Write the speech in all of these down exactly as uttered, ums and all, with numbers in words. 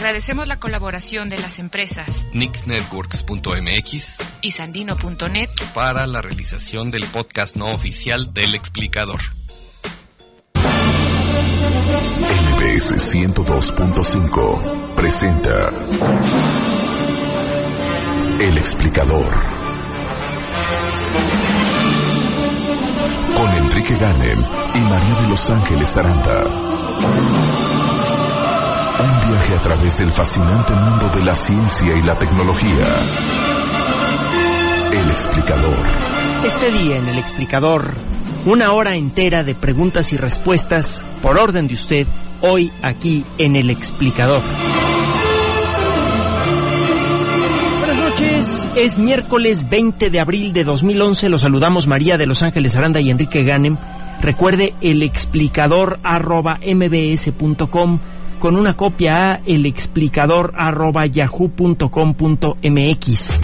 Agradecemos la colaboración de las empresas Nix Networks punto m x y Sandino punto net para la realización del podcast no oficial del Explicador. L B S ciento dos punto cinco presenta El Explicador con Enrique Ganem y María de Los Ángeles Aranda. Un viaje a través del fascinante mundo de la ciencia y la tecnología. El Explicador. Este día en El Explicador, una hora entera de preguntas y respuestas por orden de usted, hoy aquí en El Explicador. Buenas noches, es miércoles veinte de abril de dos mil once, los saludamos María de Los Ángeles Aranda y Enrique Ganem. Recuerde el explicador arroba mbs punto com con una copia a el explicador arroba yahoo punto com punto mx.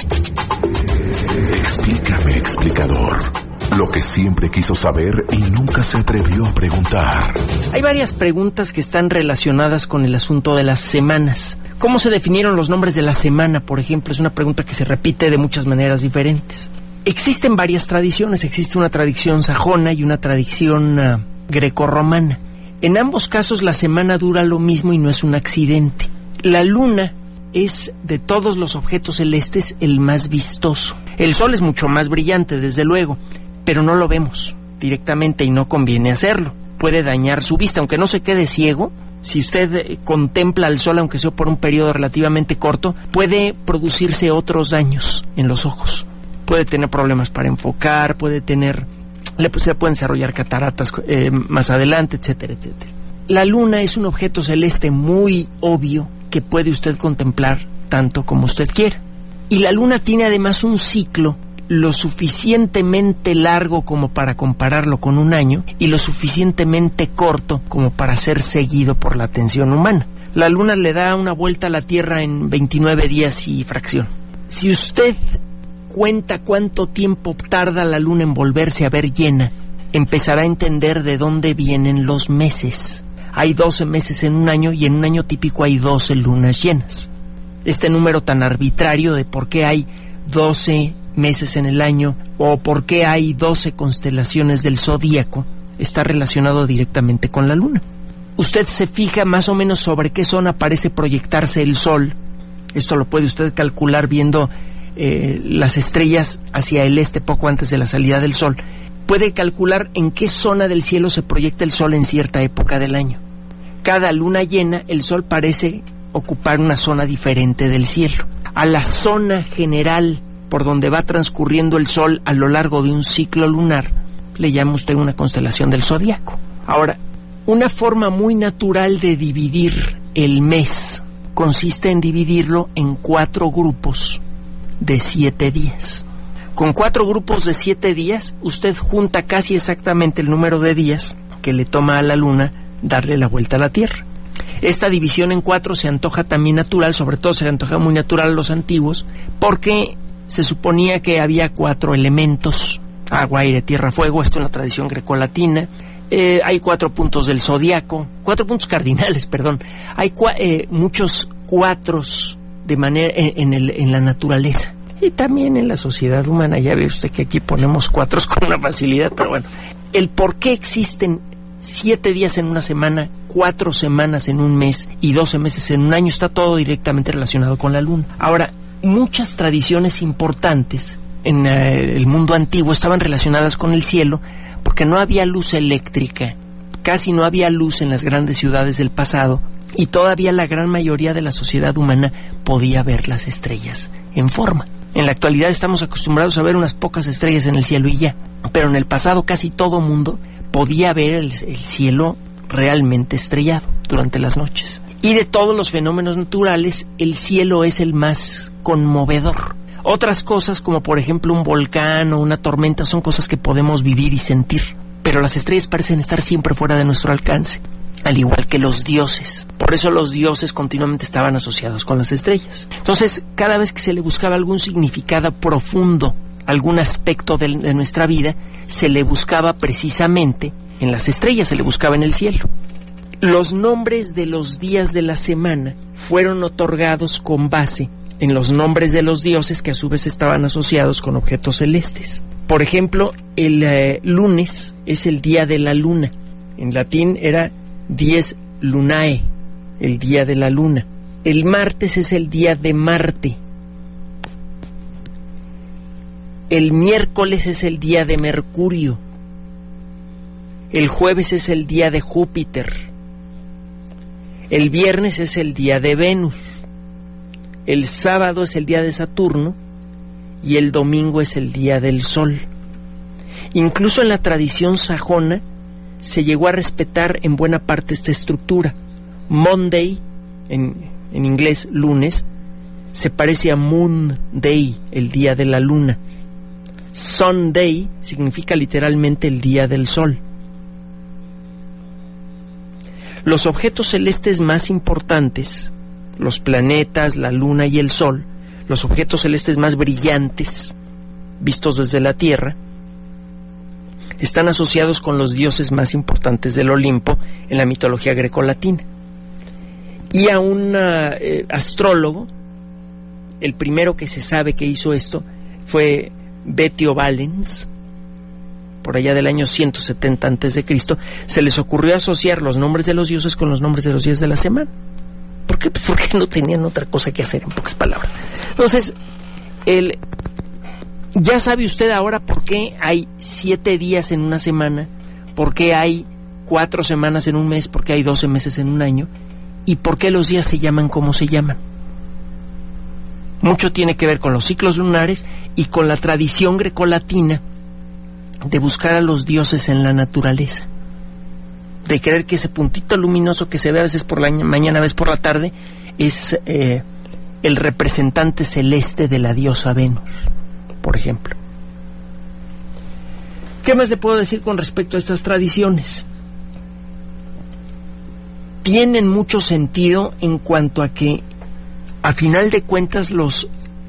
Explícame, explicador, lo que siempre quiso saber y nunca se atrevió a preguntar. Hay varias preguntas que están relacionadas con el asunto de las semanas. ¿Cómo se definieron los nombres de la semana, por ejemplo? Es una pregunta que se repite de muchas maneras diferentes. Existen varias tradiciones, existe una tradición sajona y una tradición uh, grecorromana. En ambos casos la semana dura lo mismo y no es un accidente. La luna es, de todos los objetos celestes, el más vistoso. El sol es mucho más brillante, desde luego, pero no lo vemos directamente y no conviene hacerlo. Puede dañar su vista, aunque no se quede ciego. Si usted eh, contempla al sol, aunque sea por un periodo relativamente corto, puede producirse otros daños en los ojos. Puede tener problemas para enfocar, puede tener... Le, se pueden desarrollar cataratas eh, más adelante, etcétera, etcétera. La luna es un objeto celeste muy obvio que puede usted contemplar tanto como usted quiera. Y la luna tiene además un ciclo lo suficientemente largo como para compararlo con un año y lo suficientemente corto como para ser seguido por la atención humana. La luna le da una vuelta a la Tierra en veintinueve días y fracción. Si usted cuenta cuánto tiempo tarda la luna en volverse a ver llena, empezará a entender de dónde vienen los meses. Hay doce meses en un año y en un año típico hay doce lunas llenas. Este número tan arbitrario de por qué hay doce meses en el año o por qué hay doce constelaciones del zodíaco está relacionado directamente con la luna. Usted se fija más o menos sobre qué zona parece proyectarse el sol. Esto lo puede usted calcular viendo Eh, las estrellas hacia el este poco antes de la salida del sol. Puede calcular en qué zona del cielo se proyecta el sol en cierta época del año. Cada luna llena, el sol parece ocupar una zona diferente del cielo. A la zona general por donde va transcurriendo el sol a lo largo de un ciclo lunar le llama usted una constelación del zodiaco. Ahora, una forma muy natural de dividir el mes consiste en dividirlo en cuatro grupos de siete días. Con cuatro grupos de siete días, usted junta casi exactamente el número de días que le toma a la luna darle la vuelta a la Tierra. Esta división en cuatro se antoja también natural, sobre todo se antoja muy natural a los antiguos, porque se suponía que había cuatro elementos: agua, aire, tierra, fuego. Esto en la tradición grecolatina. Eh, hay cuatro puntos del zodiaco, cuatro puntos cardinales, perdón. Hay cua- eh, muchos cuatros de manera en, en, el, en la naturaleza y también en la sociedad humana. Ya ve usted que aquí ponemos cuatros con una facilidad, pero bueno, el por qué existen siete días en una semana, cuatro semanas en un mes y doce meses en un año está todo directamente relacionado con la luna. Ahora, muchas tradiciones importantes en eh, el mundo antiguo estaban relacionadas con el cielo porque no había luz eléctrica, casi no había luz en las grandes ciudades del pasado. Y todavía la gran mayoría de la sociedad humana podía ver las estrellas en forma. En la actualidad estamos acostumbrados a ver unas pocas estrellas en el cielo y ya. Pero en el pasado casi todo mundo podía ver el, el cielo realmente estrellado durante las noches. Y de todos los fenómenos naturales, el cielo es el más conmovedor. Otras cosas, como por ejemplo un volcán o una tormenta, son cosas que podemos vivir y sentir. Pero las estrellas parecen estar siempre fuera de nuestro alcance, al igual que los dioses. Por eso los dioses continuamente estaban asociados con las estrellas. Entonces, cada vez que se le buscaba algún significado profundo, algún aspecto de, de nuestra vida, se le buscaba precisamente en las estrellas, se le buscaba en el cielo. Los nombres de los días de la semana fueron otorgados con base en los nombres de los dioses que a su vez estaban asociados con objetos celestes. Por ejemplo, el eh, lunes es el día de la luna. En latín era dies lunae, el día de la luna. El martes es el día de Marte. El miércoles es el día de Mercurio. El jueves es el día de Júpiter. El viernes es el día de Venus. El sábado es el día de Saturno. Y el domingo es el día del Sol. Incluso en la tradición sajona se llegó a respetar en buena parte esta estructura. Monday, en, en inglés lunes, se parece a Moon Day, el día de la luna. Sunday significa literalmente el día del sol. Los objetos celestes más importantes, los planetas, la luna y el sol, los objetos celestes más brillantes vistos desde la Tierra, están asociados con los dioses más importantes del Olimpo en la mitología grecolatina. Y a un eh, astrólogo, el primero que se sabe que hizo esto fue Betio Valens, por allá del año ciento setenta antes de Cristo, se les ocurrió asociar los nombres de los dioses con los nombres de los días de la semana. ¿Por qué? Pues porque no tenían otra cosa que hacer, en pocas palabras. Entonces, el, ya sabe usted ahora por qué hay siete días en una semana, por qué hay cuatro semanas en un mes, por qué hay doce meses en un año, y por qué los días se llaman como se llaman. Mucho tiene que ver con los ciclos lunares y con la tradición grecolatina de buscar a los dioses en la naturaleza, de creer que ese puntito luminoso que se ve a veces por la mañana, a veces por la tarde, es eh, el representante celeste de la diosa Venus, por ejemplo. ¿Qué más le puedo decir con respecto a estas tradiciones? Tienen mucho sentido en cuanto a que, a final de cuentas, los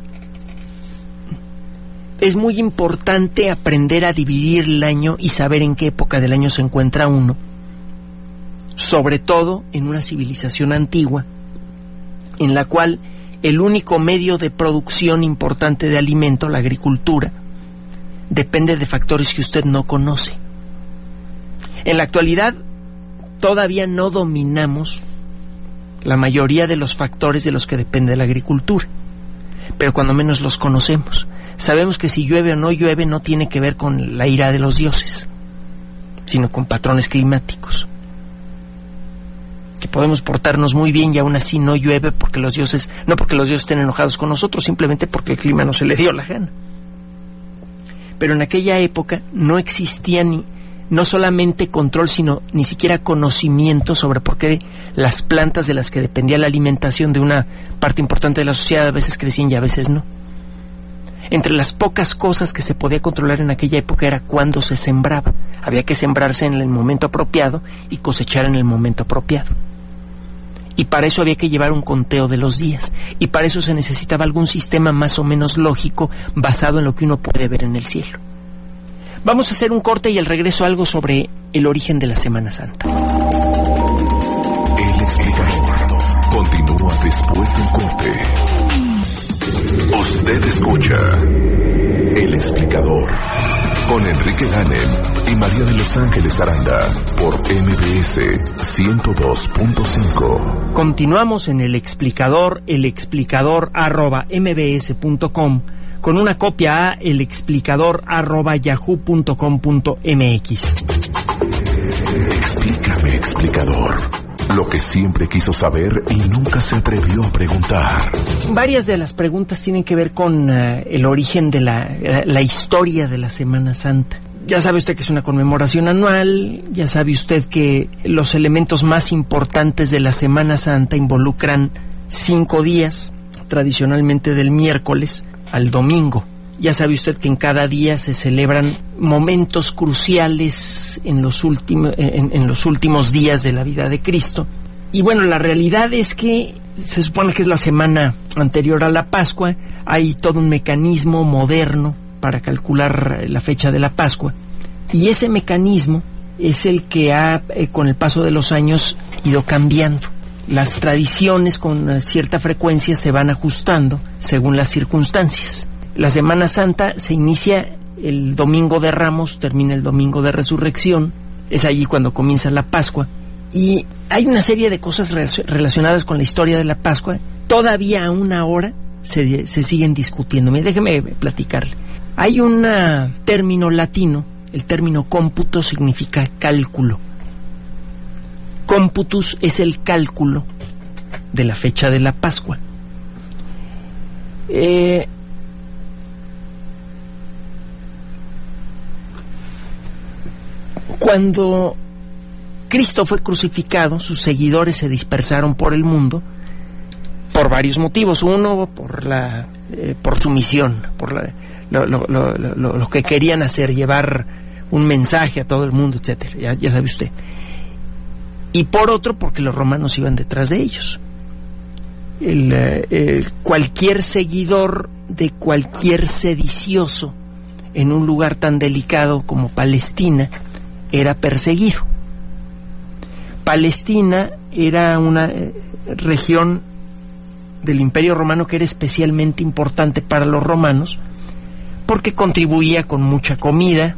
es muy importante aprender a dividir el año y saber en qué época del año se encuentra uno, sobre todo en una civilización antigua, en la cual el único medio de producción importante de alimento, la agricultura, depende de factores que usted no conoce. En la actualidad, todavía no dominamos la mayoría de los factores de los que depende la agricultura, pero cuando menos los conocemos. Sabemos que si llueve o no llueve no tiene que ver con la ira de los dioses, sino con patrones climáticos. Que podemos portarnos muy bien y aún así no llueve porque los dioses, no porque los dioses estén enojados con nosotros, simplemente porque el clima no se le dio la gana. Pero en aquella época no existía ni, no solamente control, sino ni siquiera conocimiento sobre por qué las plantas de las que dependía la alimentación de una parte importante de la sociedad a veces crecían y a veces no. Entre las pocas cosas que se podía controlar en aquella época era cuándo se sembraba. Había que sembrarse en el momento apropiado y cosechar en el momento apropiado. Y para eso había que llevar un conteo de los días. Y para eso se necesitaba algún sistema más o menos lógico basado en lo que uno puede ver en el cielo. Vamos a hacer un corte y al regreso algo sobre el origen de la Semana Santa. El explicador continúa después del corte. Usted escucha El Explicador con Enrique Ganem y María de Los Ángeles Aranda por M B S ciento dos punto cinco. Continuamos en El Explicador, el explicador arroba mbs punto com, con una copia a el explicador arroba yahoo punto com punto mx. Explícame, explicador, lo que siempre quiso saber y nunca se atrevió a preguntar. Varias de las preguntas tienen que ver con uh, el origen de la, la, la historia de la Semana Santa. Ya sabe usted que es una conmemoración anual, ya sabe usted que los elementos más importantes de la Semana Santa involucran cinco días, tradicionalmente del miércoles al domingo. Ya sabe usted que en cada día se celebran momentos cruciales en los últimos en, en los últimos días de la vida de Cristo. Y bueno, la realidad es que se supone que es la semana anterior a la Pascua. Hay todo un mecanismo moderno para calcular la fecha de la Pascua. Y ese mecanismo es el que ha, eh, con el paso de los años, ido cambiando. Las tradiciones con cierta frecuencia se van ajustando según las circunstancias. La Semana Santa se inicia el Domingo de Ramos, termina el Domingo de Resurrección, es allí cuando comienza la Pascua, y hay una serie de cosas re- relacionadas con la historia de la Pascua. Todavía aún ahora se, se siguen discutiendo. Mire, déjeme platicarle. Hay un término latino, el término cómputo significa cálculo. Cómputus es el cálculo de la fecha de la Pascua. Eh, cuando Cristo fue crucificado, sus seguidores se dispersaron por el mundo por varios motivos. Uno, por la eh, por su misión, por la, lo, lo, lo, lo, lo que querían hacer, llevar un mensaje a todo el mundo, etcétera. Ya, ya sabe usted. Y por otro, porque los romanos iban detrás de ellos. El, el, cualquier seguidor de cualquier sedicioso en un lugar tan delicado como Palestina era perseguido. Palestina era una eh, región del Imperio Romano que era especialmente importante para los romanos porque contribuía con mucha comida,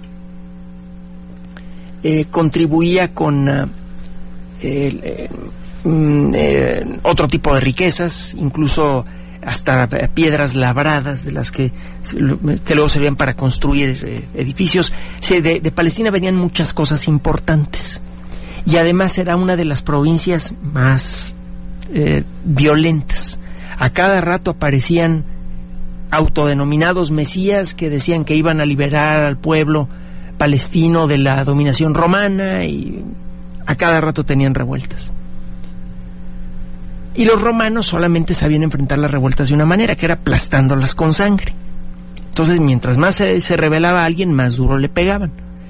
eh, contribuía con uh, eh, eh, otro tipo de riquezas, incluso hasta piedras labradas de las que, que luego servían para construir eh, edificios. Sí, de, de Palestina venían muchas cosas importantes y además era una de las provincias más eh, violentas. A cada rato aparecían autodenominados mesías que decían que iban a liberar al pueblo palestino de la dominación romana y a cada rato tenían revueltas. Y los romanos solamente sabían enfrentar las revueltas de una manera, que era aplastándolas con sangre. Entonces, mientras más se, se rebelaba alguien, más duro le pegaban.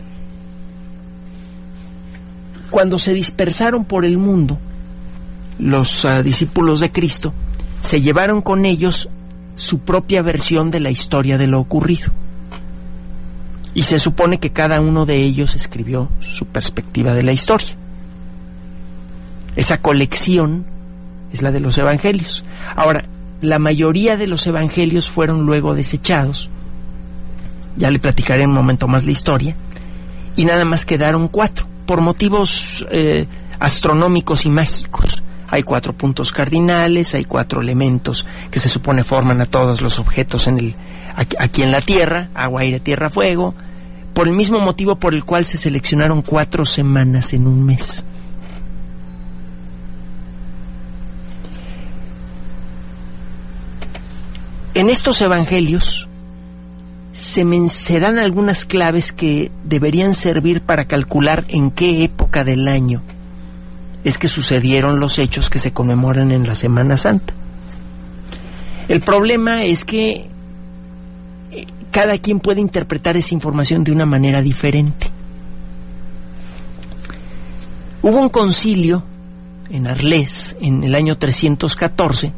Cuando se dispersaron por el mundo, los uh, discípulos de Cristo se llevaron con ellos su propia versión de la historia de lo ocurrido. Y se supone que cada uno de ellos escribió su perspectiva de la historia. Esa colección es la de los evangelios. Ahora, la mayoría de los evangelios fueron luego desechados. Ya le platicaré en un momento más la historia. Y nada más quedaron cuatro, por motivos eh, astronómicos y mágicos. Hay cuatro puntos cardinales, hay cuatro elementos que se supone forman a todos los objetos en el, aquí, aquí en la Tierra: agua, aire, tierra, fuego. Por el mismo motivo por el cual se seleccionaron cuatro semanas en un mes. En estos evangelios se, men- se dan algunas claves que deberían servir para calcular en qué época del año es que sucedieron los hechos que se conmemoran en la Semana Santa. El problema es que cada quien puede interpretar esa información de una manera diferente. Hubo un concilio en Arles en el año trescientos catorce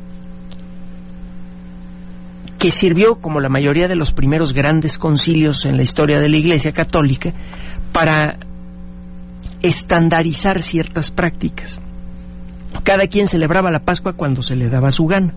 que sirvió, como la mayoría de los primeros grandes concilios en la historia de la Iglesia Católica, para estandarizar ciertas prácticas. Cada quien celebraba la Pascua cuando se le daba su gana.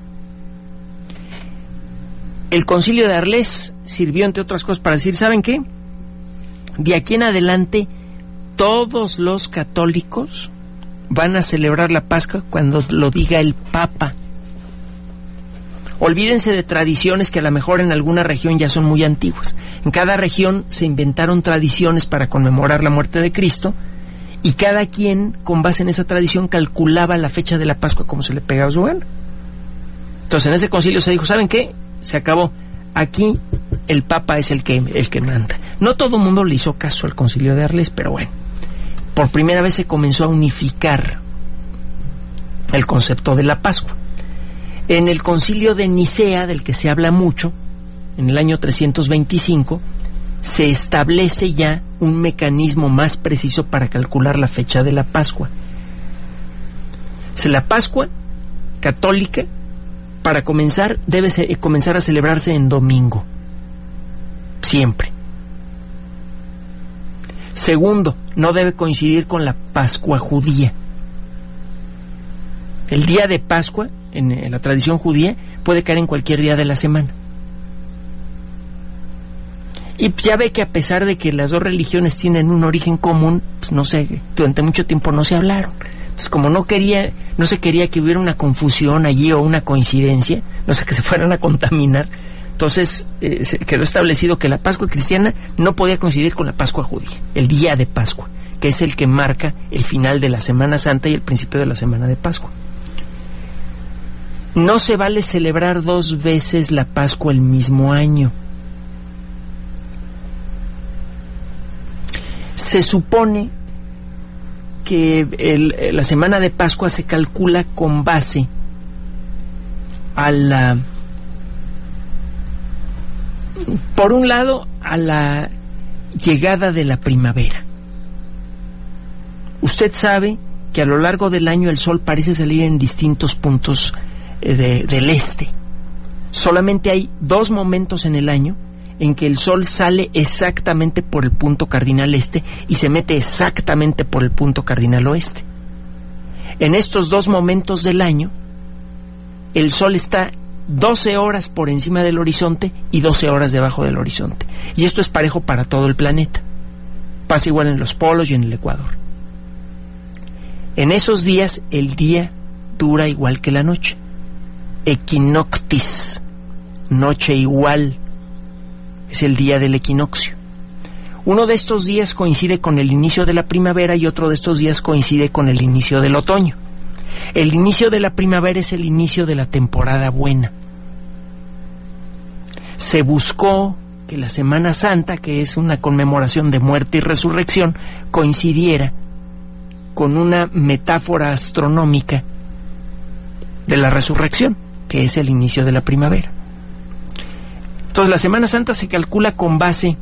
El concilio de Arles sirvió, entre otras cosas, para decir, ¿saben qué? De aquí en adelante todos los católicos van a celebrar la Pascua cuando lo diga el Papa. Olvídense de tradiciones que a lo mejor en alguna región ya son muy antiguas. En cada región se inventaron tradiciones para conmemorar la muerte de Cristo y cada quien, con base en esa tradición, calculaba la fecha de la Pascua como se le pegaba su gana. Entonces en ese concilio se dijo, ¿saben qué? Se acabó. Aquí el Papa es el que, el que manda. No todo el mundo le hizo caso al concilio de Arles, pero bueno, por primera vez se comenzó a unificar el concepto de la Pascua. En el concilio de Nicea, del que se habla mucho, en el año trescientos veinticinco, se establece ya un mecanismo más preciso para calcular la fecha de la Pascua. Si la Pascua católica, para comenzar, debe se, comenzar a celebrarse en domingo, siempre. Segundo, no debe coincidir con la Pascua judía. El día de Pascua, en la tradición judía, puede caer en cualquier día de la semana. Y ya ve que a pesar de que las dos religiones tienen un origen común, pues no sé, durante mucho tiempo no se hablaron. Entonces, como no quería, no se quería que hubiera una confusión allí o una coincidencia, no sé, que se fueran a contaminar, entonces eh, se quedó establecido que la Pascua cristiana no podía coincidir con la Pascua judía, el día de Pascua, que es el que marca el final de la Semana Santa y el principio de la Semana de Pascua. No se vale celebrar dos veces la Pascua el mismo año. Se supone que el, la semana de Pascua se calcula con base a la, por un lado, a la llegada de la primavera. Usted sabe que a lo largo del año el sol parece salir en distintos puntos eh, de, del este. Solamente hay dos momentos en el año en que el sol sale exactamente por el punto cardinal este y se mete exactamente por el punto cardinal oeste. En estos dos momentos del año, el sol está doce horas por encima del horizonte y doce horas debajo del horizonte. Y esto es parejo para todo el planeta. Pasa igual en los polos y en el Ecuador. En esos días, el día dura igual que la noche. Equinoctis, noche igual. Es el día del equinoccio. Uno de estos días coincide con el inicio de la primavera y otro de estos días coincide con el inicio del otoño. El inicio de la primavera es el inicio de la temporada buena. Se buscó que la Semana Santa, que es una conmemoración de muerte y resurrección, coincidiera con una metáfora astronómica de la resurrección, que es el inicio de la primavera. Entonces la Semana Santa se calcula con base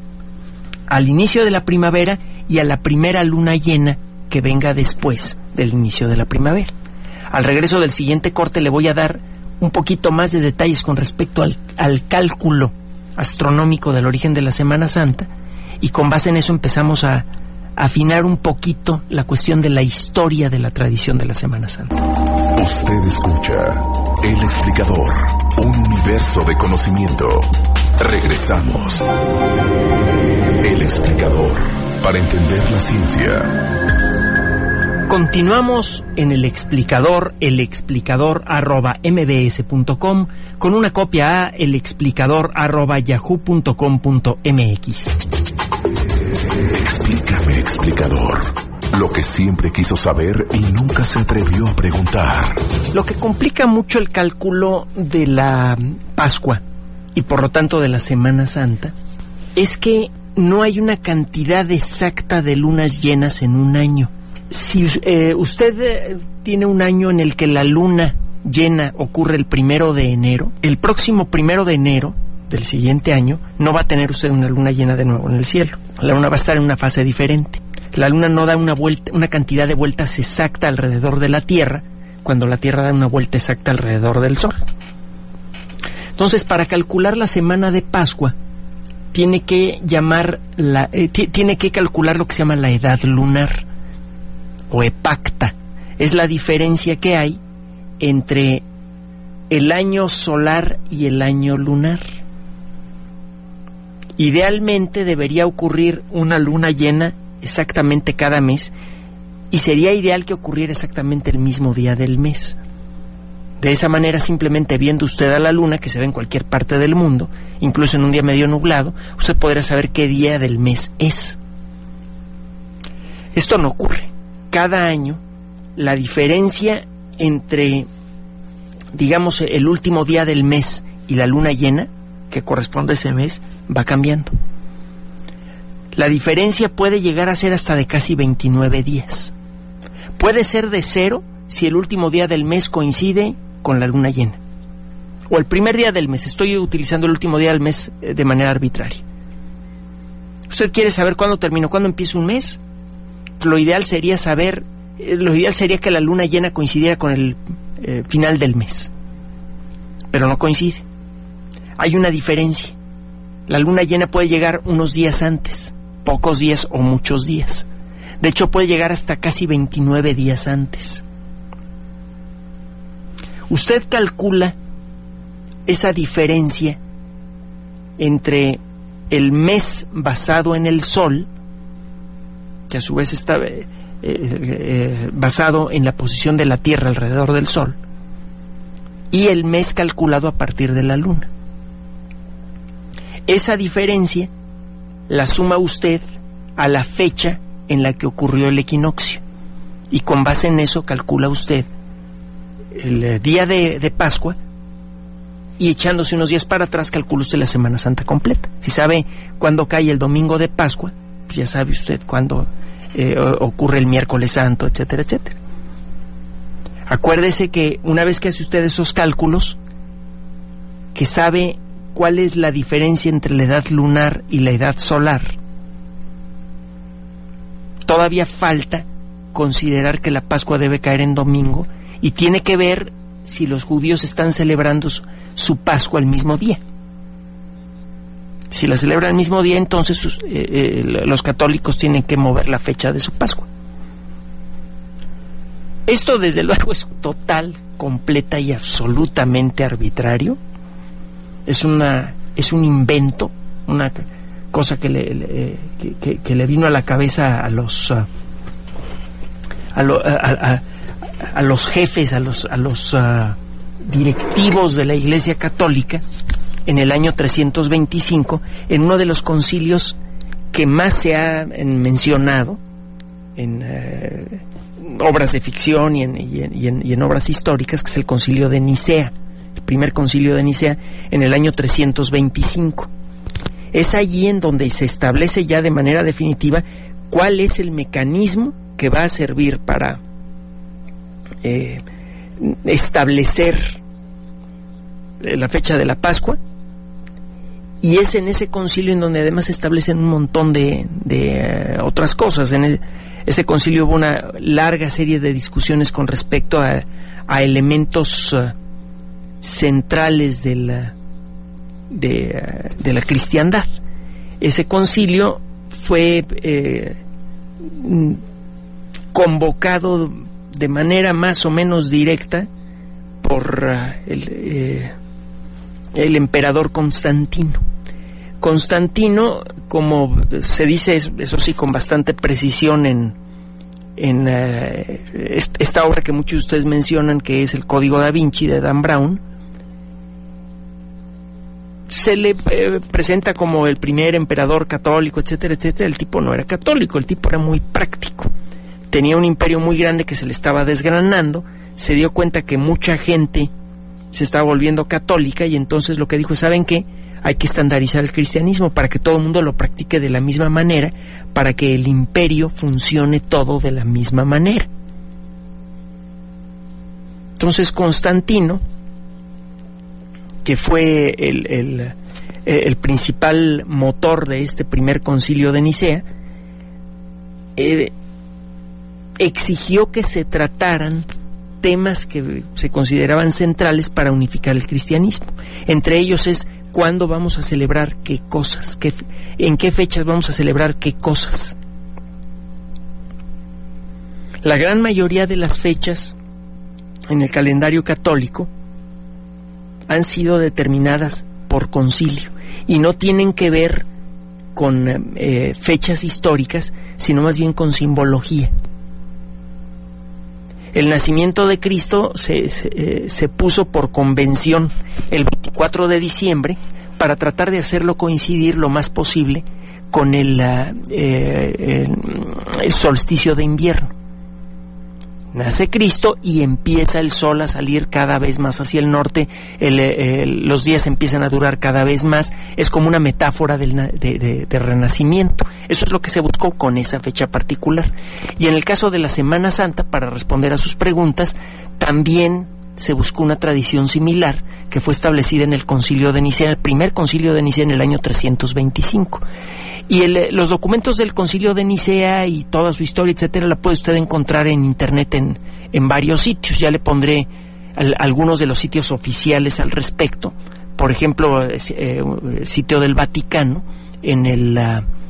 al inicio de la primavera y a la primera luna llena que venga después del inicio de la primavera. Al regreso del siguiente corte le voy a dar un poquito más de detalles con respecto al, al cálculo astronómico del origen de la Semana Santa, y con base en eso empezamos a, a afinar un poquito la cuestión de la historia de la tradición de la Semana Santa. Usted escucha El Explicador, un universo de conocimiento. Regresamos. El Explicador, para entender la ciencia. Continuamos en El Explicador, el explicador arroba mbs punto com, con una copia a el explicador arroba yahoo punto com punto mx. Explícame, explicador, lo que siempre quiso saber y nunca se atrevió a preguntar. Lo que complica mucho el cálculo de la Pascua y por lo tanto de la Semana Santa es que no hay una cantidad exacta de lunas llenas en un año. Si eh, usted eh, tiene un año en el que la luna llena ocurre el primero de enero, el próximo primero de enero del siguiente año no va a tener usted una luna llena de nuevo en el cielo. La luna va a estar en una fase diferente. La luna no da una vuelta, una cantidad de vueltas exacta alrededor de la Tierra, cuando la Tierra da una vuelta exacta alrededor del Sol. Entonces, para calcular la semana de Pascua, tiene que llamar la, eh, t- tiene que calcular lo que se llama la edad lunar o epacta. Es la diferencia que hay entre el año solar y el año lunar. Idealmente debería ocurrir una luna llena exactamente cada mes, y sería ideal que ocurriera exactamente el mismo día del mes. De esa manera, simplemente viendo usted a la luna, que se ve en cualquier parte del mundo, incluso en un día medio nublado, usted podrá saber qué día del mes es. Esto no ocurre. Cada año, la diferencia entre, digamos, el último día del mes y la luna llena, que corresponde a ese mes, va cambiando. La diferencia puede llegar a ser hasta de casi veintinueve días. Puede ser de cero si el último día del mes coincide con la luna llena. O el primer día del mes. Estoy utilizando el último día del mes de manera arbitraria. ¿Usted quiere saber cuándo termina, cuándo empieza un mes? Lo ideal sería saber, lo ideal sería que la luna llena coincidiera con el eh, final del mes. Pero no coincide. Hay una diferencia. La luna llena puede llegar unos días antes. pocos días o muchos días. De hecho, puede llegar hasta casi veintinueve días antes. Usted calcula esa diferencia entre el mes basado en el Sol, que a su vez está eh, eh, basado en la posición de la Tierra alrededor del Sol, y el mes calculado a partir de la Luna. Esa diferencia la suma usted a la fecha en la que ocurrió el equinoccio, y con base en eso calcula usted el día de, de Pascua, y echándose unos días para atrás calcula usted la Semana Santa completa. Si sabe cuándo cae el domingo de Pascua, pues ya sabe usted cuándo eh, ocurre el miércoles santo, etcétera, etcétera. Acuérdese que una vez que hace usted esos cálculos, que sabe cuál es la diferencia entre la edad lunar y la edad solar, todavía falta considerar que la Pascua debe caer en domingo, y tiene que ver si los judíos están celebrando su, su Pascua el mismo día. Si la celebran el mismo día, entonces sus, eh, eh, los católicos tienen que mover la fecha de su Pascua. Esto, desde luego, es total, completa y absolutamente arbitrario. Es una es un invento, una cosa que le, le que, que, que le vino a la cabeza a los uh, a, lo, a, a, a los jefes, a los a los uh, directivos de la Iglesia Católica en el año trescientos veinticinco, en uno de los concilios que más se ha mencionado en uh, obras de ficción y en, y, en, y, en, y en obras históricas, que es el Concilio de Nicea, el primer Concilio de Nicea, en el año trescientos veinticinco. Es allí en donde se establece ya de manera definitiva cuál es el mecanismo que va a servir para eh, establecer la fecha de la Pascua, y es en ese concilio en donde además se establecen un montón de, de uh, otras cosas. En el, ese concilio hubo una larga serie de discusiones con respecto a, a elementos uh, centrales de la, de, uh, de la cristiandad. Ese concilio fue eh, convocado de manera más o menos directa por uh, el, eh, el emperador Constantino. Constantino, como se dice, eso sí, con bastante precisión en, en uh, esta obra que muchos de ustedes mencionan, que es el Código da Vinci de Dan Brown, se le eh, presenta como el primer emperador católico, etcétera, etcétera. El tipo no era católico, el tipo era muy práctico. Tenía un imperio muy grande que se le estaba desgranando, se dio cuenta que mucha gente se estaba volviendo católica, y entonces lo que dijo, ¿saben qué? Hay que estandarizar el cristianismo para que todo el mundo lo practique de la misma manera, para que el imperio funcione todo de la misma manera. Entonces Constantino, que fue el, el, el principal motor de este primer concilio de Nicea, eh, exigió que se trataran temas que se consideraban centrales para unificar el cristianismo. Entre ellos es cuándo vamos a celebrar qué cosas, qué, en qué fechas vamos a celebrar qué cosas. La gran mayoría de las fechas en el calendario católico han sido determinadas por concilio y no tienen que ver con eh, fechas históricas, sino más bien con simbología. El nacimiento de Cristo se, se, eh, se puso por convención el veinticuatro de diciembre para tratar de hacerlo coincidir lo más posible con el, uh, eh, el, el solsticio de invierno. Nace Cristo y empieza el sol a salir cada vez más hacia el norte, el, el, los días empiezan a durar cada vez más. Es como una metáfora del, de, de, de renacimiento. Eso es lo que se buscó con esa fecha particular. Y en el caso de la Semana Santa, para responder a sus preguntas, también se buscó una tradición similar que fue establecida en el Concilio de Nicea, el primer Concilio de Nicea en el año trescientos veinticinco. Y el, los documentos del Concilio de Nicea y toda su historia, etcétera, la puede usted encontrar en internet en, en varios sitios. Ya le pondré al, algunos de los sitios oficiales al respecto. Por ejemplo, eh, sitio del Vaticano, en el uh,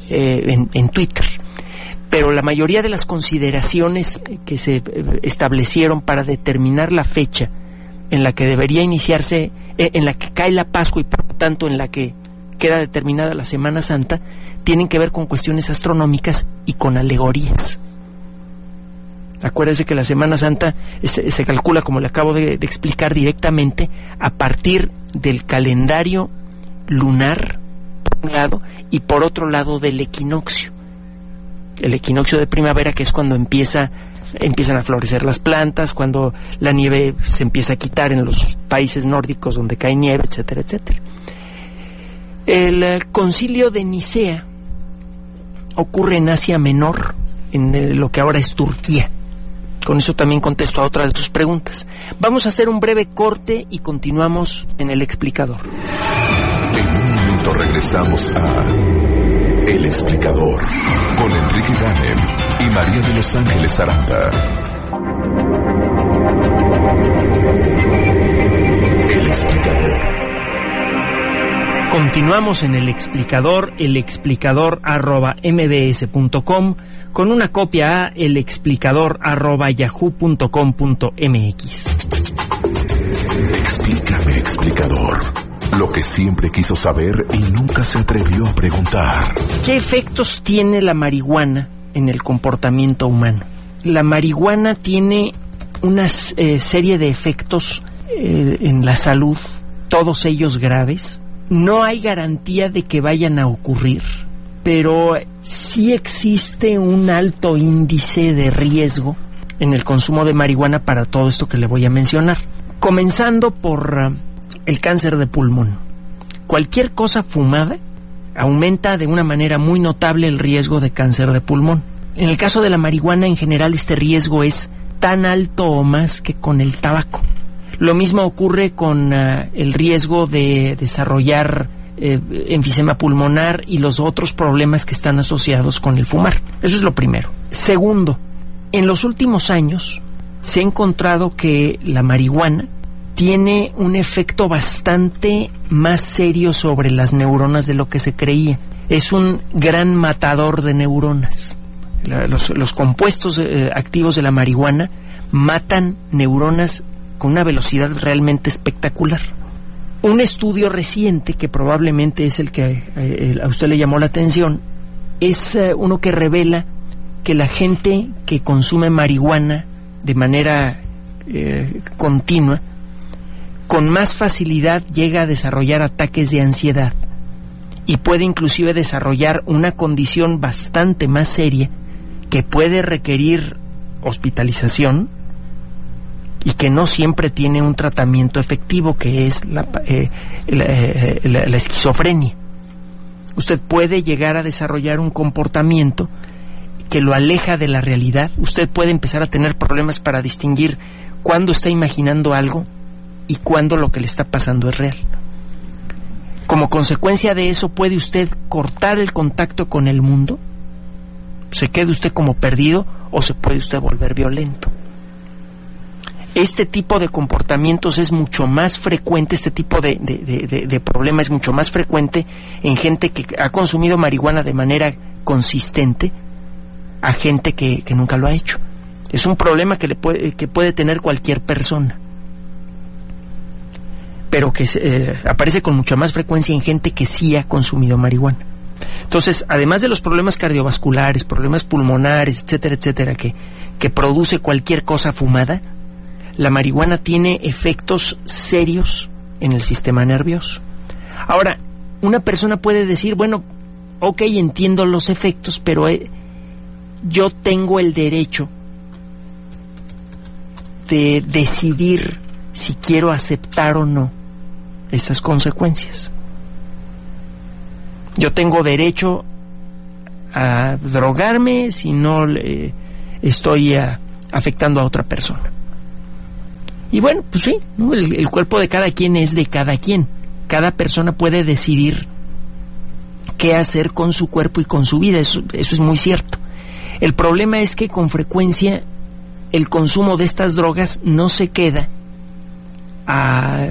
eh, en, en Twitter. Pero la mayoría de las consideraciones que se establecieron para determinar la fecha en la que debería iniciarse, eh, en la que cae la Pascua y por lo tanto en la que queda determinada la Semana Santa, tienen que ver con cuestiones astronómicas y con alegorías. Acuérdense que la Semana Santa se, se calcula, como le acabo de, de explicar, directamente a partir del calendario lunar, por un lado, y por otro lado del equinoccio. El equinoccio de primavera, que es cuando empieza, empiezan a florecer las plantas, cuando la nieve se empieza a quitar en los países nórdicos donde cae nieve, etcétera, etcétera. El uh, concilio de Nicea ocurre en Asia Menor, en eh, lo que ahora es Turquía. Con eso también contesto a otra de tus preguntas. Vamos a hacer un breve corte y continuamos en El Explicador. En un momento regresamos a El Explicador con Enrique Ganem y María de Los Ángeles Aranda. El Explicador. Continuamos en El Explicador, el explicador arroba mbs punto com, con una copia a el explicador arroba yahoo punto com punto mx. Explícame, explicador, lo que siempre quiso saber y nunca se atrevió a preguntar. ¿Qué efectos tiene la marihuana en el comportamiento humano? La marihuana tiene una eh, serie de efectos eh, en la salud, todos ellos graves. No hay garantía de que vayan a ocurrir, pero sí existe un alto índice de riesgo en el consumo de marihuana para todo esto que le voy a mencionar. Comenzando por uh, el cáncer de pulmón. Cualquier cosa fumada aumenta de una manera muy notable el riesgo de cáncer de pulmón. En el caso de la marihuana, en general, este riesgo es tan alto o más que con el tabaco. Lo mismo ocurre con uh, el riesgo de desarrollar eh, enfisema pulmonar y los otros problemas que están asociados con el fumar. Eso es lo primero. Segundo, en los últimos años se ha encontrado que la marihuana tiene un efecto bastante más serio sobre las neuronas de lo que se creía. Es un gran matador de neuronas. La, los, los compuestos eh, activos de la marihuana matan neuronas con una velocidad realmente espectacular. Un estudio reciente, que probablemente es el que eh, a usted le llamó la atención, es eh, uno que revela que la gente que consume marihuana de manera eh, continua, con más facilidad llega a desarrollar ataques de ansiedad y puede inclusive desarrollar una condición bastante más seria que puede requerir hospitalización y que no siempre tiene un tratamiento efectivo, que es la, eh, la, eh, la, la esquizofrenia. Usted puede llegar a desarrollar un comportamiento que lo aleja de la realidad. Usted puede empezar a tener problemas para distinguir cuándo está imaginando algo y cuándo lo que le está pasando es real. Como consecuencia de eso, puede usted cortar el contacto con el mundo, se quede usted como perdido, o se puede usted volver violento. Este tipo de comportamientos es mucho más frecuente, este tipo de, de, de, de problema es mucho más frecuente en gente que ha consumido marihuana de manera consistente a gente que, que nunca lo ha hecho. Es un problema que, le puede, que puede tener cualquier persona, pero que eh, aparece con mucha más frecuencia en gente que sí ha consumido marihuana. Entonces, además de los problemas cardiovasculares, problemas pulmonares, etcétera, etcétera, que, que produce cualquier cosa fumada, la marihuana tiene efectos serios en el sistema nervioso. Ahora, una persona puede decir, bueno, ok, entiendo los efectos, pero eh, yo tengo el derecho de decidir si quiero aceptar o no esas consecuencias. Yo tengo derecho a drogarme si no le estoy a, afectando a otra persona. Y bueno, pues sí, ¿no? el, el cuerpo de cada quien es de cada quien. Cada persona puede decidir qué hacer con su cuerpo y con su vida, eso, eso es muy cierto. El problema es que con frecuencia el consumo de estas drogas no se queda a,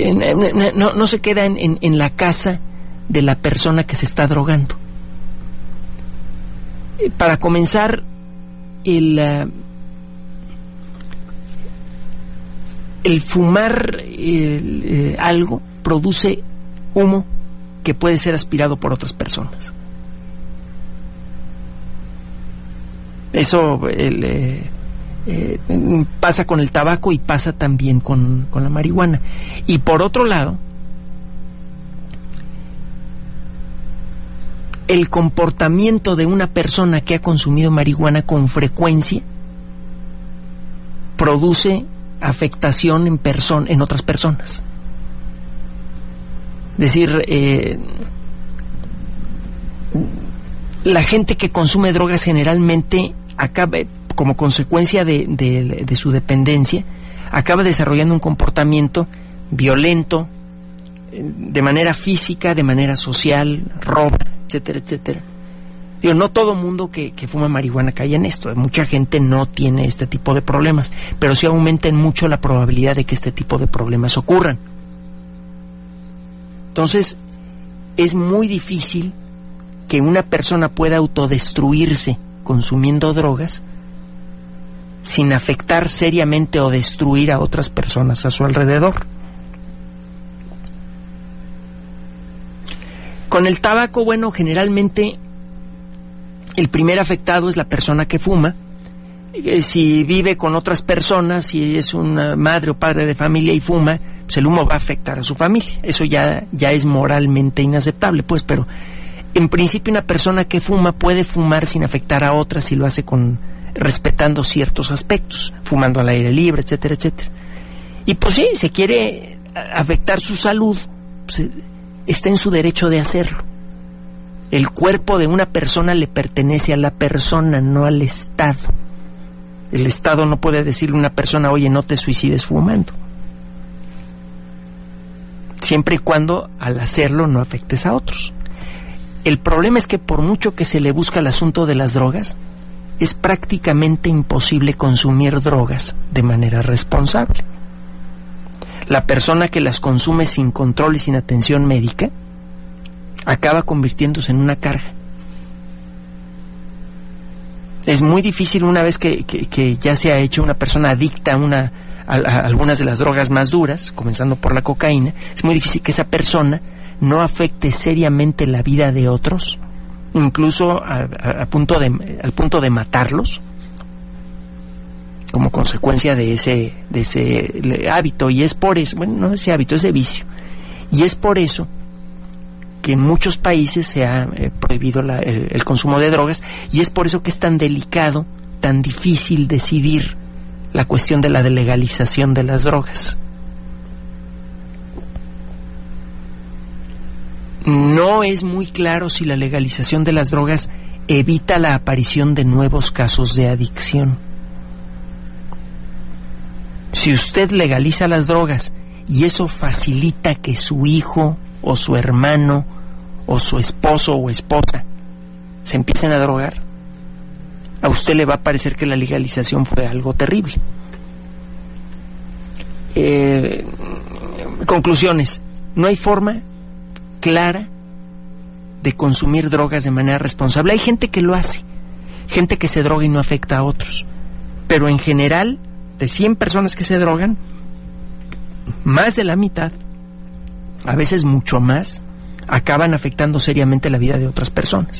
en, no, no se queda en, en, en la casa de la persona que se está drogando. Eh, para comenzar, el, uh, el fumar el, eh, algo produce humo que puede ser aspirado por otras personas. Eso el, eh, eh, pasa con el tabaco y pasa también con, con la marihuana. Y por otro lado, el comportamiento de una persona que ha consumido marihuana con frecuencia produce afectación en person- en otras personas. Es decir, eh, la gente que consume drogas generalmente acaba, como consecuencia de, de, de su dependencia, acaba desarrollando un comportamiento violento, de manera física, de manera social, roba, etcétera, etcétera. Digo, no todo mundo que, que fuma marihuana cae en esto. Mucha gente no tiene este tipo de problemas, pero sí aumenta mucho la probabilidad de que este tipo de problemas ocurran. Entonces, es muy difícil que una persona pueda autodestruirse consumiendo drogas sin afectar seriamente o destruir a otras personas a su alrededor. Con el tabaco, bueno, generalmente el primer afectado es la persona que fuma. Si vive con otras personas, si es una madre o padre de familia y fuma, pues el humo va a afectar a su familia. Eso ya, ya es moralmente inaceptable, pues, pero en principio una persona que fuma puede fumar sin afectar a otras si lo hace con respetando ciertos aspectos, fumando al aire libre, etcétera, etcétera. Y pues sí, se quiere afectar su salud, pues, está en su derecho de hacerlo. El cuerpo de una persona le pertenece a la persona, no al Estado. El Estado no puede decirle a una persona, oye, no te suicides fumando. Siempre y cuando al hacerlo no afectes a otros. El problema es que por mucho que se le busca el asunto de las drogas, es prácticamente imposible consumir drogas de manera responsable. La persona que las consume sin control y sin atención médica acaba convirtiéndose en una carga. Es muy difícil una vez que, que, que ya se ha hecho una persona adicta a, una, a, a algunas de las drogas más duras, comenzando por la cocaína, es muy difícil que esa persona no afecte seriamente la vida de otros, incluso a, a, a punto de, al punto de matarlos, como consecuencia de ese, de ese hábito. Y es por eso, bueno, no ese hábito, ese vicio, y es por eso que en muchos países se ha eh, prohibido la, el, el consumo de drogas, y es por eso que es tan delicado, tan difícil decidir la cuestión de la legalización de las drogas. No es muy claro si la legalización de las drogas evita la aparición de nuevos casos de adicción. Si usted legaliza las drogas y eso facilita que su hijo o su hermano o su esposo o esposa se empiecen a drogar, a usted le va a parecer que la legalización fue algo terrible. Eh, conclusiones: no hay forma clara de consumir drogas de manera responsable. Hay gente que lo hace, gente que se droga y no afecta a otros, pero en general, de cien personas que se drogan, más de la mitad, a veces mucho más, acaban afectando seriamente la vida de otras personas.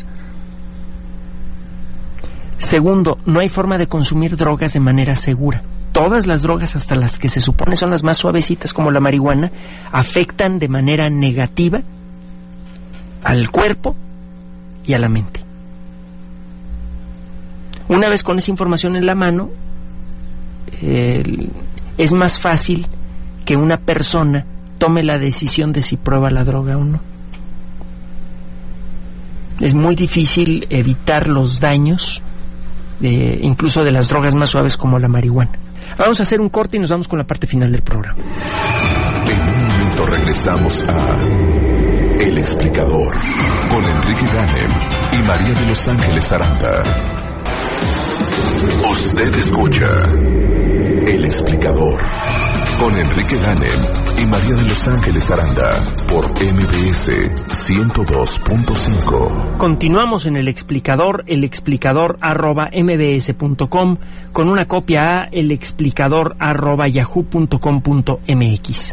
Segundo, no hay forma de consumir drogas de manera segura. Todas las drogas, hasta las que se supone son las más suavecitas, como la marihuana, afectan de manera negativa al cuerpo y a la mente. Una vez con esa información en la mano, eh, es más fácil que una persona tome la decisión de si prueba la droga o no. Es muy difícil evitar los daños, eh, incluso de las drogas más suaves como la marihuana. Vamos a hacer un corte y nos vamos con la parte final del programa. En un momento regresamos a El Explicador con Enrique Ganem y María de Los Ángeles Aranda. Usted escucha El Explicador. Con Enrique Ganem y María de Los Ángeles Aranda por M B S ciento dos punto cinco. Continuamos en el explicador, el explicador arroba mbs punto com, con una copia a el explicador arroba yahoo punto com punto mx.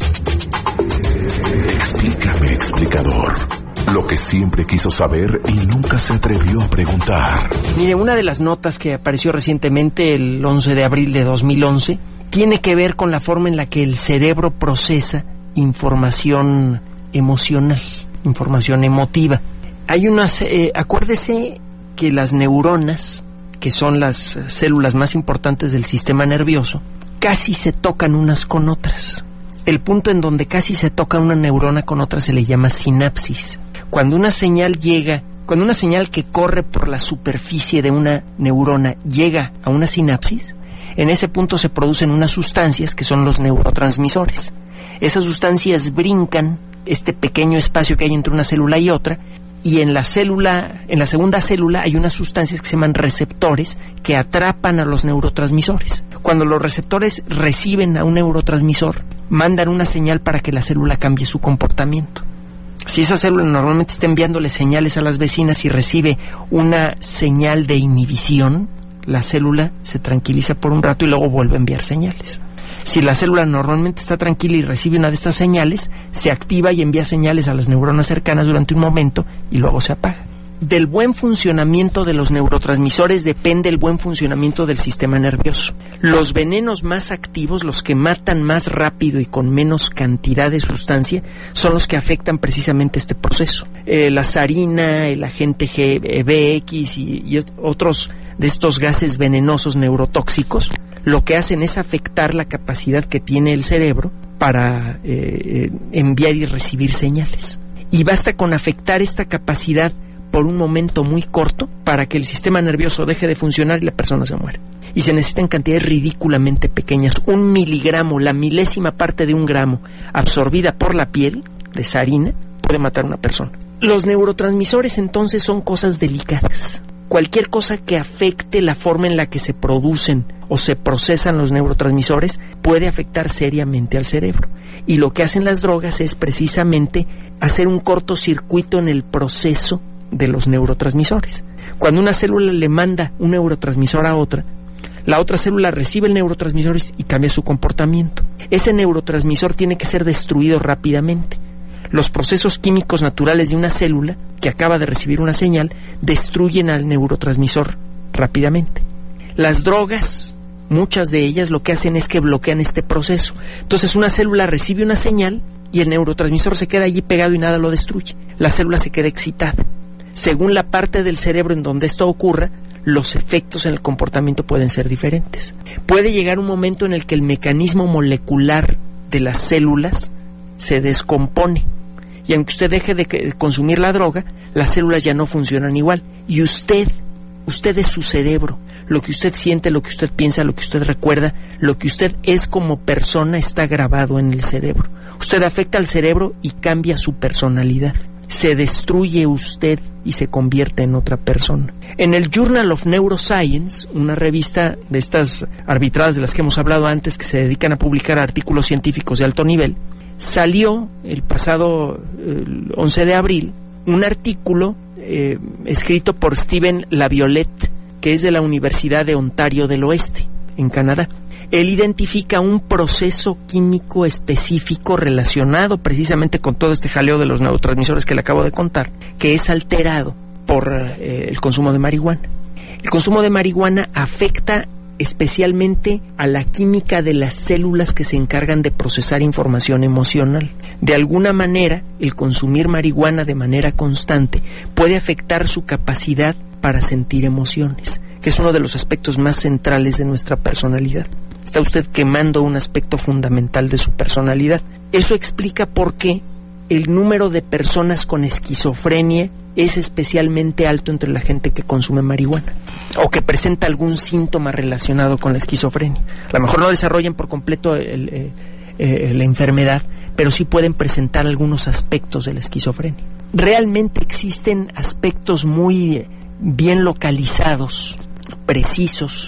Explícame, explicador. Lo que siempre quiso saber y nunca se atrevió a preguntar. Mire, una de las notas que apareció recientemente, el once de abril de dos mil once, tiene que ver con la forma en la que el cerebro procesa información emocional, información emotiva. Hay unas, eh, acuérdese que las neuronas, que son las células más importantes del sistema nervioso, casi se tocan unas con otras. El punto en donde casi se toca una neurona con otra se le llama sinapsis. Cuando una señal llega, cuando una señal que corre por la superficie de una neurona llega a una sinapsis, en ese punto se producen unas sustancias que son los neurotransmisores. Esas sustancias brincan este pequeño espacio que hay entre una célula y otra, y en la célula, en la segunda célula hay unas sustancias que se llaman receptores que atrapan a los neurotransmisores. Cuando los receptores reciben a un neurotransmisor, mandan una señal para que la célula cambie su comportamiento. Si esa célula normalmente está enviándole señales a las vecinas y recibe una señal de inhibición, la célula se tranquiliza por un rato y luego vuelve a enviar señales. Si la célula normalmente está tranquila y recibe una de estas señales, se activa y envía señales a las neuronas cercanas durante un momento y luego se apaga. Del buen funcionamiento de los neurotransmisores depende el buen funcionamiento del sistema nervioso. Los venenos más activos, los que matan más rápido y con menos cantidad de sustancia, son los que afectan precisamente este proceso. Eh, la sarina, el agente G B X y, y otros de estos gases venenosos neurotóxicos, lo que hacen es afectar la capacidad que tiene el cerebro para eh, enviar y recibir señales. Y basta con afectar esta capacidad por un momento muy corto para que el sistema nervioso deje de funcionar y la persona se muere. Y se necesitan cantidades ridículamente pequeñas. Un miligramo, la milésima parte de un gramo, absorbida por la piel de sarina, puede matar a una persona. Los neurotransmisores entonces son cosas delicadas. Cualquier cosa que afecte la forma en la que se producen o se procesan los neurotransmisores puede afectar seriamente al cerebro. Y lo que hacen las drogas es precisamente hacer un cortocircuito en el proceso de los neurotransmisores. Cuando una célula le manda un neurotransmisor a otra, la otra célula recibe el neurotransmisor y cambia su comportamiento. Ese neurotransmisor tiene que ser destruido rápidamente. Los procesos químicos naturales de una célula que acaba de recibir una señal destruyen al neurotransmisor rápidamente. Las drogas, muchas de ellas, lo que hacen es que bloquean este proceso. Entonces una célula recibe una señal y el neurotransmisor se queda allí pegado y nada lo destruye. La célula se queda excitada. Según la parte del cerebro en donde esto ocurra, los efectos en el comportamiento pueden ser diferentes. Puede llegar un momento en el que el mecanismo molecular de las células se descompone. Y aunque usted deje de consumir la droga, las células ya no funcionan igual. Y usted, usted es su cerebro. Lo que usted siente, lo que usted piensa, lo que usted recuerda, lo que usted es como persona está grabado en el cerebro. Usted afecta al cerebro y cambia su personalidad. Se destruye usted y se convierte en otra persona. En el Journal of Neuroscience, una revista de estas arbitradas de las que hemos hablado antes, que se dedican a publicar artículos científicos de alto nivel, salió el pasado el once de abril un artículo eh, escrito por Stephen Laviolette, que es de la Universidad de Ontario del Oeste, en Canadá. Él identifica un proceso químico específico relacionado precisamente con todo este jaleo de los neurotransmisores que le acabo de contar, que es alterado por eh, el consumo de marihuana. El consumo de marihuana afecta especialmente a la química de las células que se encargan de procesar información emocional. De alguna manera, el consumir marihuana de manera constante puede afectar su capacidad para sentir emociones, que es uno de los aspectos más centrales de nuestra personalidad. Está usted quemando un aspecto fundamental de su personalidad. Eso explica por qué el número de personas con esquizofrenia es especialmente alto entre la gente que consume marihuana o que presenta algún síntoma relacionado con la esquizofrenia. A lo mejor no desarrollan por completo el, eh, eh, la enfermedad, pero sí pueden presentar algunos aspectos de la esquizofrenia. Realmente existen aspectos muy bien localizados, precisos,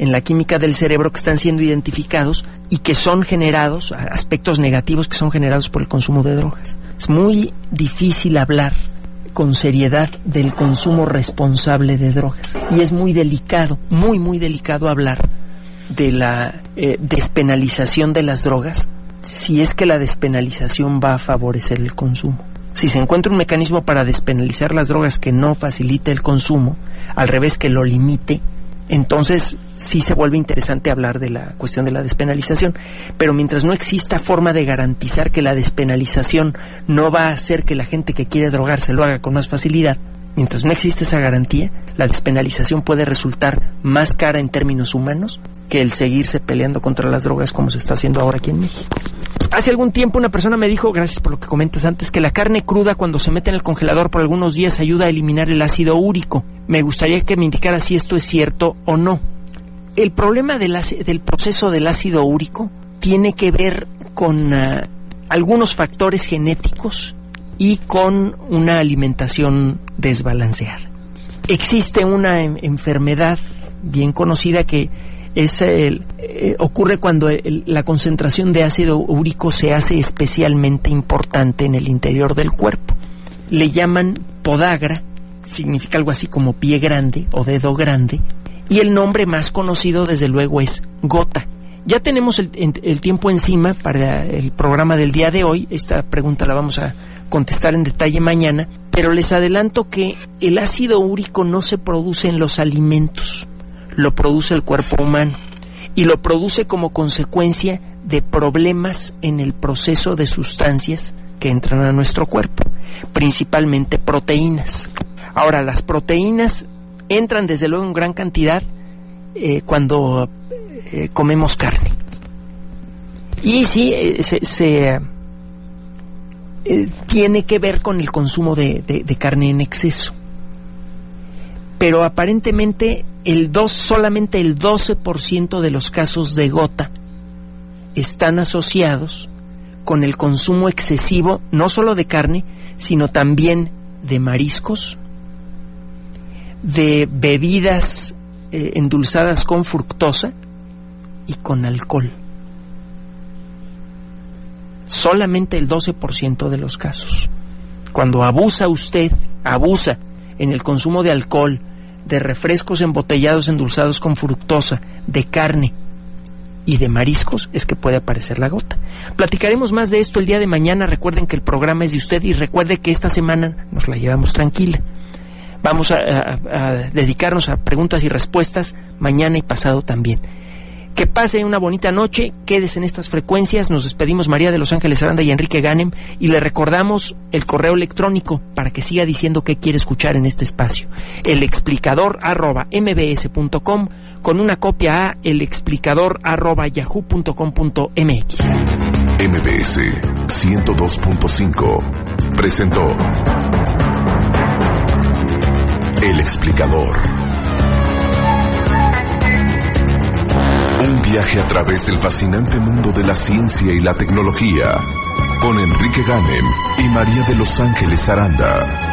en la química del cerebro que están siendo identificados y que son generados, aspectos negativos que son generados por el consumo de drogas. Es muy difícil hablar con seriedad del consumo responsable de drogas y es muy delicado, muy muy delicado hablar de la eh, despenalización de las drogas si es que la despenalización va a favorecer el consumo. Si se encuentra un mecanismo para despenalizar las drogas que no facilite el consumo, al revés, que lo limite, entonces sí se vuelve interesante hablar de la cuestión de la despenalización. Pero mientras no exista forma de garantizar que la despenalización no va a hacer que la gente que quiere drogarse lo haga con más facilidad, mientras no existe esa garantía, la despenalización puede resultar más cara en términos humanos que el seguirse peleando contra las drogas como se está haciendo ahora aquí en México. Hace algún tiempo una persona me dijo, gracias por lo que comentas antes, que la carne cruda cuando se mete en el congelador por algunos días ayuda a eliminar el ácido úrico. Me gustaría que me indicara si esto es cierto o no. El problema del, del proceso del ácido úrico tiene que ver con uh, algunos factores genéticos y con una alimentación desbalanceada. Existe una en, enfermedad bien conocida que es el, eh, ocurre cuando el, la concentración de ácido úrico se hace especialmente importante en el interior del cuerpo. Le llaman podagra, significa algo así como pie grande o dedo grande, y el nombre más conocido desde luego es gota. Ya tenemos el, el tiempo encima para el programa del día de hoy. Esta pregunta la vamos a contestar en detalle mañana, pero les adelanto que el ácido úrico no se produce en los alimentos, lo produce el cuerpo humano y lo produce como consecuencia de problemas en el proceso de sustancias que entran a nuestro cuerpo, principalmente proteínas. Ahora, las proteínas entran desde luego en gran cantidad eh, cuando eh, comemos carne. Y sí, eh, se, se eh, tiene que ver con el consumo de, de, de carne en exceso. Pero aparentemente el dos, solamente el doce por ciento de los casos de gota están asociados con el consumo excesivo, no solo de carne, sino también de mariscos, de bebidas eh, endulzadas con fructosa y con alcohol. Solamente el doce por ciento de los casos. Cuando abusa usted, abusa en el consumo de alcohol, de refrescos embotellados endulzados con fructosa, de carne y de mariscos, es que puede aparecer la gota. Platicaremos más de esto el día de mañana. Recuerden que el programa es de usted y recuerde que esta semana nos la llevamos tranquila. Vamos a, a, a dedicarnos a preguntas y respuestas mañana y pasado también. Que pase una bonita noche, quédese en estas frecuencias. Nos despedimos María de Los Ángeles Aranda y Enrique Ganem, y le recordamos el correo electrónico para que siga diciendo qué quiere escuchar en este espacio: el explicador arroba mbs punto com, con una copia a el explicador arroba yahoo punto com punto mx. M B S ciento dos punto cinco presentó El Explicador. Un viaje a través del fascinante mundo de la ciencia y la tecnología, con Enrique Ganem y María de Los Ángeles Aranda.